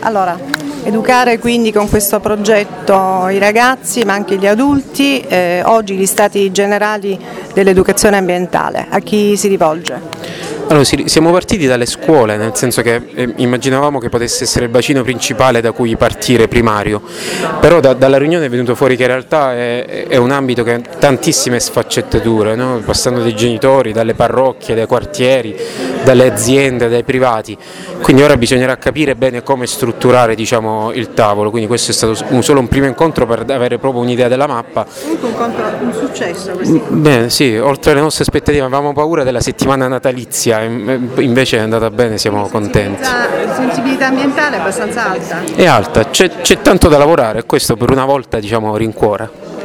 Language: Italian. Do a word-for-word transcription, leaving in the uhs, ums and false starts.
Allora, educare quindi con questo progetto i ragazzi ma anche gli adulti, eh, oggi gli stati generali dell'educazione ambientale, a chi si rivolge? Allora, siamo partiti dalle scuole, nel senso che eh, immaginavamo che potesse essere il bacino principale da cui partire primario, però da, dalla riunione è venuto fuori che in realtà è, è un ambito che ha tantissime sfaccettature, no? Passando dai genitori, dalle parrocchie, dai quartieri, dalle aziende, dai privati, quindi ora bisognerà capire bene come strutturare, diciamo, il tavolo, quindi questo è stato un, solo un primo incontro per avere proprio un'idea della mappa. Comunque un, incontro, un successo questo. Bene, sì, oltre alle nostre aspettative avevamo paura della settimana natalizia, invece è andata bene, siamo contenti. La sensibilità ambientale è abbastanza alta? È alta, c'è, c'è tanto da lavorare e questo per una volta, diciamo, rincuora.